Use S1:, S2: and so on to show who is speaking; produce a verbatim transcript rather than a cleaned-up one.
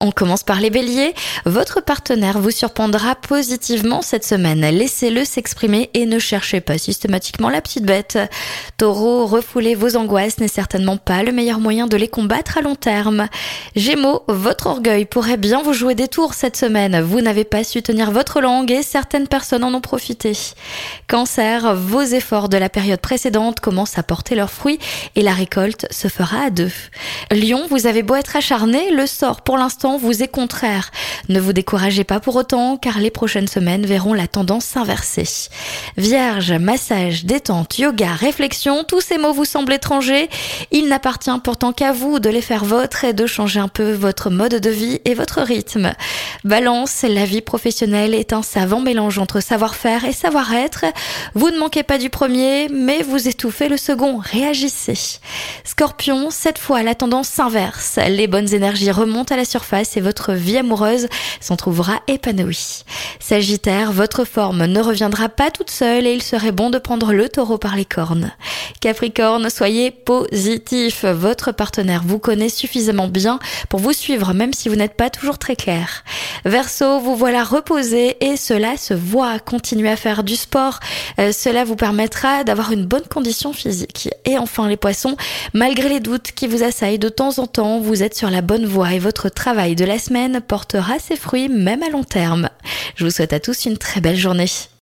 S1: On commence par les béliers. Votre partenaire vous surprendra positivement cette semaine. Laissez-le s'exprimer et ne cherchez pas systématiquement la petite bête. Taureau, refouler vos angoisses n'est certainement pas le meilleur moyen de les combattre à long terme. Gémeaux, votre orgueil pourrait bien vous jouer des tours cette semaine. Vous n'avez pas su tenir votre langue et certaines personnes en ont profité. Cancer, vos efforts de la période précédente commencent à porter leurs fruits et la récolte se fera à deux. Lion, vous avez beau être acharné, le sort pour l'instant vous est contraire. Ne vous découragez pas pour autant car les prochaines semaines verront la tendance s'inverser. Vierge, massage, détente, yoga, réflexion, tous ces mots vous semblent étrangers. Il n'appartient pourtant qu'à vous de les faire vôtres et de changer un peu votre mode de vie et votre rythme. Balance, la vie professionnelle est un savant mélange entre savoir-faire et savoir-être. Vous ne manquez pas du premier, mais vous étouffez le second. Réagissez. Scorpion, cette fois la tendance s'inverse. Les bonnes énergies remontent à la surface et votre vie amoureuse s'en trouvera épanouie. Sagittaire, votre forme ne reviendra pas toute seule et il serait bon de prendre le taureau par les cornes. Capricorne, soyez positif. Votre partenaire vous connaît suffisamment bien pour vous suivre même si vous n'êtes pas toujours très clair. Verseau, vous voilà reposé et cela se voit. Continuez à faire du sport. Euh, cela vous permettra d'avoir une bonne condition physique. Et enfin les poissons, malgré les doutes qui vous assaillent de temps en temps, vous êtes sur la bonne voie et votre travail de la semaine portera ses fruits même à long terme. Je vous souhaite à tous une très belle journée.